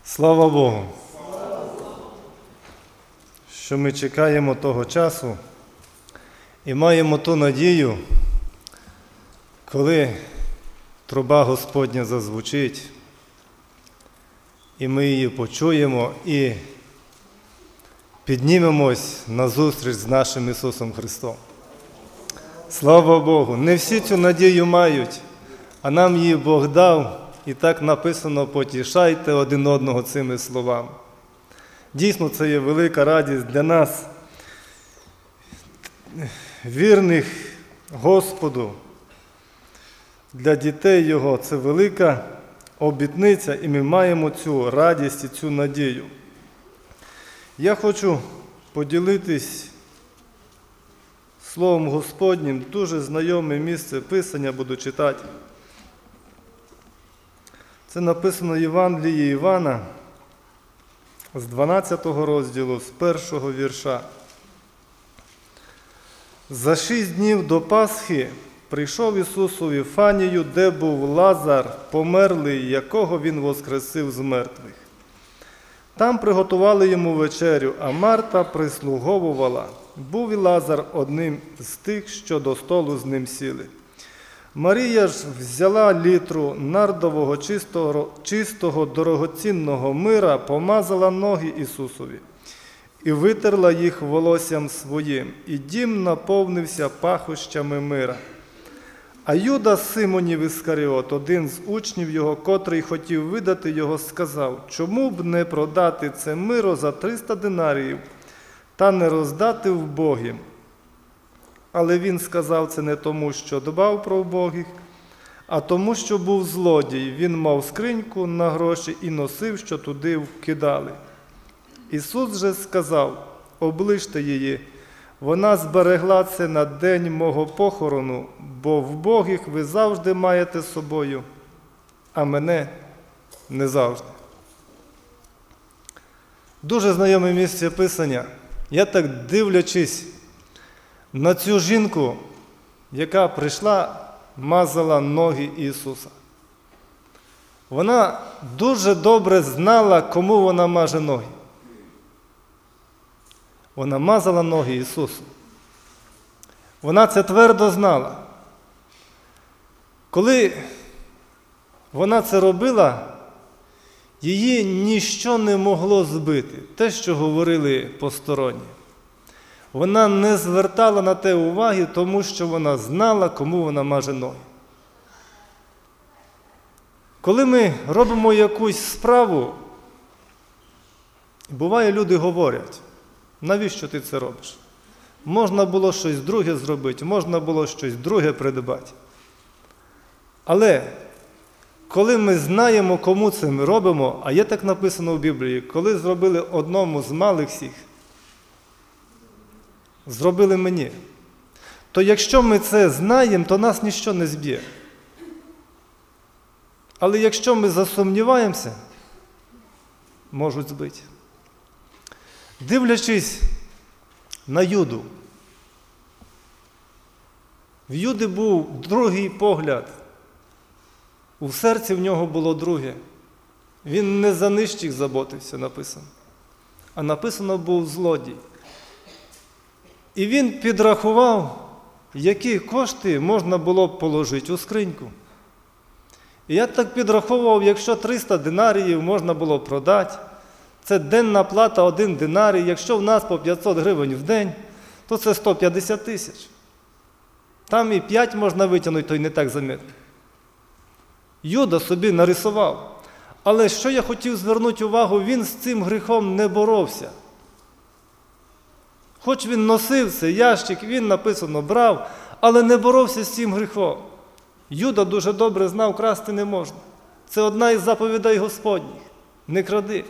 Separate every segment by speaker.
Speaker 1: Слава Богу, що ми чекаємо того часу і маємо ту надію, коли труба Господня зазвучить, і ми її почуємо і піднімемось на зустріч з нашим Ісусом Христом. Слава Богу! Не всі цю надію мають, а нам її Бог дав. І так написано: потішайте один одного цими словами. Дійсно, це є велика радість для нас, вірних Господу, для дітей Його. Це велика обітниця, і ми маємо цю радість і цю надію. Я хочу поділитись Словом Господнім, дуже знайоме місце Писання буду читати. Це написано в Євангелії Івана з 12 розділу, з 1 вірша. За 6 днів до Пасхи прийшов Ісус у Віфанію, де був Лазар, померлий, якого Він воскресив з мертвих. Там приготували йому вечерю, а Марта прислуговувала. Був і Лазар одним з тих, що до столу з ним сіли. Марія ж взяла літру нардового чистого дорогоцінного мира, помазала ноги Ісусові і витерла їх волоссям своїм, і дім наповнився пахощами мира. А Юда Симонів Іскаріот, один з учнів його, котрий хотів видати його, сказав: чому б не продати це миро за 300 динаріїв та не роздати вбогим? Але він сказав це не тому, що дбав про вбогих, а тому, що був злодій. Він мав скриньку на гроші і носив, що туди вкидали. Ісус же сказав: оближте її, вона зберегла це на день мого похорону, бо вбогих ви завжди маєте з собою, а мене не завжди. Дуже знайоме місце Писання. Я так, дивлячись на цю жінку, яка прийшла, мазала ноги Ісуса. Вона дуже добре знала, кому вона маже ноги. Вона мазала ноги Ісусу. Вона це твердо знала. Коли вона це робила, її ніщо не могло збити, те, що говорили посторонні. Вона не звертала на те уваги, тому що вона знала, кому вона маже ноги. Коли ми робимо якусь справу, буває, люди говорять: навіщо ти це робиш? Можна було щось друге зробити, можна було щось друге придбати. Але коли ми знаємо, кому це ми робимо, а є так написано в Біблії, коли зробили одному з малих всіх, зробили мені, то якщо ми це знаємо, то нас ніщо не зб'є. Але якщо ми засумніваємося, можуть збити. Дивлячись на Юду, в Юди був другий погляд, у серці в нього було друге. Він не за нижчих заботився, написано, а написано був злодій. І він підрахував, які кошти можна було б положити у скриньку. І я так підраховував, якщо 300 динаріїв можна було продати, це денна плата 1 динарій, якщо в нас по 500 гривень в день, то це 150 тисяч. Там і 5 можна витягнути, то й не так замітно. Юда собі нарисував. Але що я хотів звернути увагу, він з цим гріхом не боровся. Хоч він носив цей ящик, він, написано, брав, але не боровся з цим гріхом. Юда дуже добре знав, красти не можна. Це одна із заповідей Господніх. Не кради.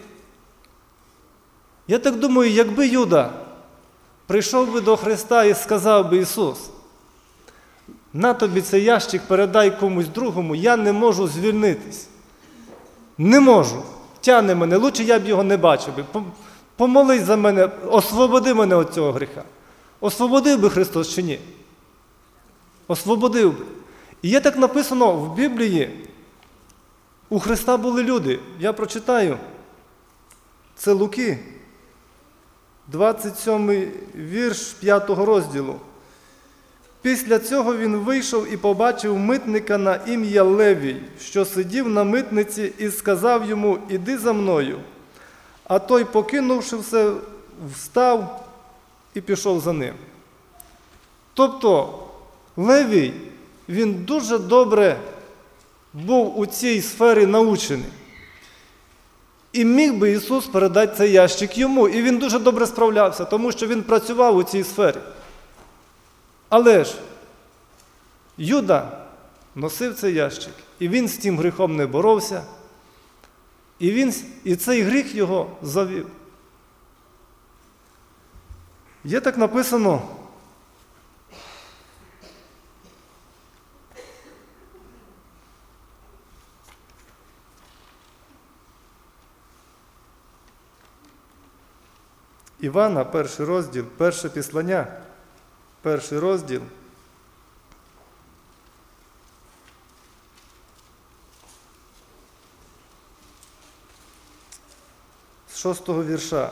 Speaker 1: Я так думаю, якби Юда прийшов би до Христа і сказав би: Ісус, на тобі цей ящик, передай комусь другому, я не можу звільнитись. Не можу. Тягне мене, лучше я б його не бачив би. Помолись за мене, освободи мене від цього гріха. Освободив би Христос чи ні? Освободив би. І є так написано в Біблії, у Христа були люди. Я прочитаю Це Луки, 27 вірш 5 розділу. Після цього він вийшов і побачив митника на ім'я Левій, що сидів на митниці, і сказав йому: «Іди за мною». А той, покинувши все, встав і пішов за ним. Тобто Левій, він дуже добре був у цій сфері научений. І міг би Ісус передати цей ящик йому. І він дуже добре справлявся, тому що він працював у цій сфері. Але ж Юда носив цей ящик, і він з тим гріхом не боровся, і цей гріх його завів. Є так написано: Івана, 1 розділ, 1 післання, 1 розділ, з 6 вірша.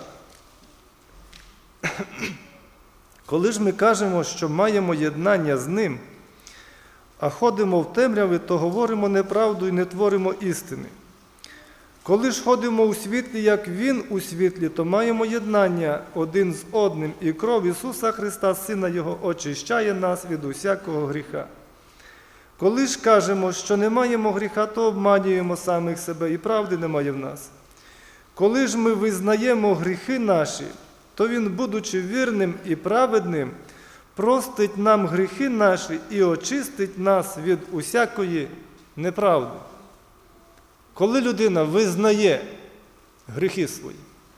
Speaker 1: «Коли ж ми кажемо, що маємо єднання з Ним, а ходимо в темряві, то говоримо неправду і не творимо істини. Коли ж ходимо у світлі, як Він у світлі, то маємо єднання один з одним, і кров Ісуса Христа, Сина Його, очищає нас від усякого гріха. Коли ж кажемо, що не маємо гріха, то обманюємо самих себе, і правди немає в нас. Коли ж ми визнаємо гріхи наші, то Він, будучи вірним і праведним, простить нам гріхи наші і очистить нас від усякої неправди». Коли людина визнає гріхи свої,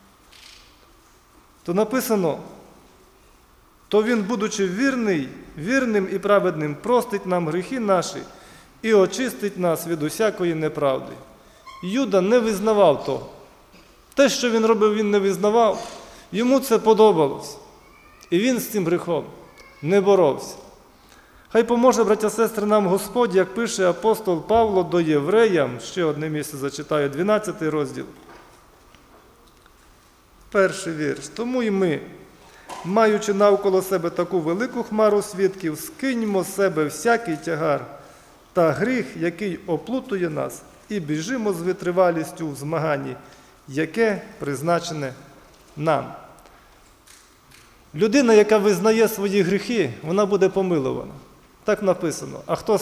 Speaker 1: то написано: то Він, будучи вірним і праведним, простить нам гріхи наші і очистить нас від усякої неправди. Юда не визнавав того. Те, що він робив, він не визнавав. Йому це подобалось. І він з цим гріхом не боровся. Хай поможе, браття, сестри, нам Господь, як пише апостол Павло до євреям, ще одне місце зачитаю, 12 розділ. 1 вірш. «Тому й ми, маючи навколо себе таку велику хмару свідків, скиньмо з себе всякий тягар та гріх, який оплутує нас, і біжимо з витривалістю в змаганні, яке призначене нам». Людина, яка визнає свої гріхи, вона буде помилована. Так написано. А хто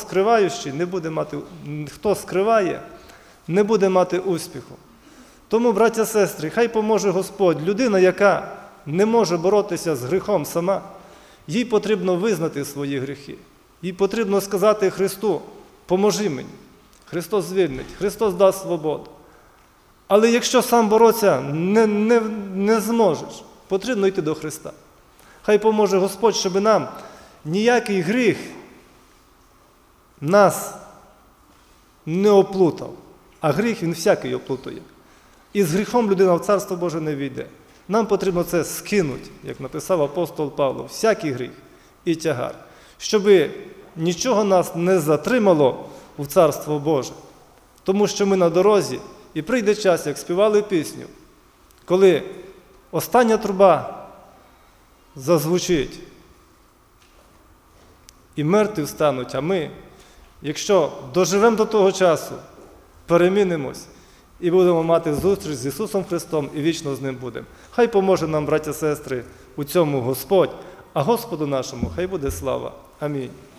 Speaker 1: скриває, не буде мати успіху. Тому, браття, сестри, хай поможе Господь. Людина, яка не може боротися з гріхом сама, їй потрібно визнати свої гріхи. Їй потрібно сказати Христу: «Поможи мені». Христос звільнить, Христос дасть свободу. Але якщо сам боротися не зможеш, потрібно йти до Христа. Хай поможе Господь, щоб нам ніякий гріх нас не оплутав, а гріх він всякий оплутує. І з гріхом людина в Царство Боже не війде. Нам потрібно це скинути, як написав апостол Павло, всякий гріх і тягар, щоб нічого нас не затримало в Царство Боже. Тому що ми на дорозі, і прийде час, як співали пісню, коли остання труба зазвучить, і мертві встануть, а ми, якщо доживемо до того часу, перемінимось і будемо мати зустріч з Ісусом Христом і вічно з Ним будемо. Хай поможе нам, браття, сестри, у цьому Господь, а Господу нашому хай буде слава. Амінь.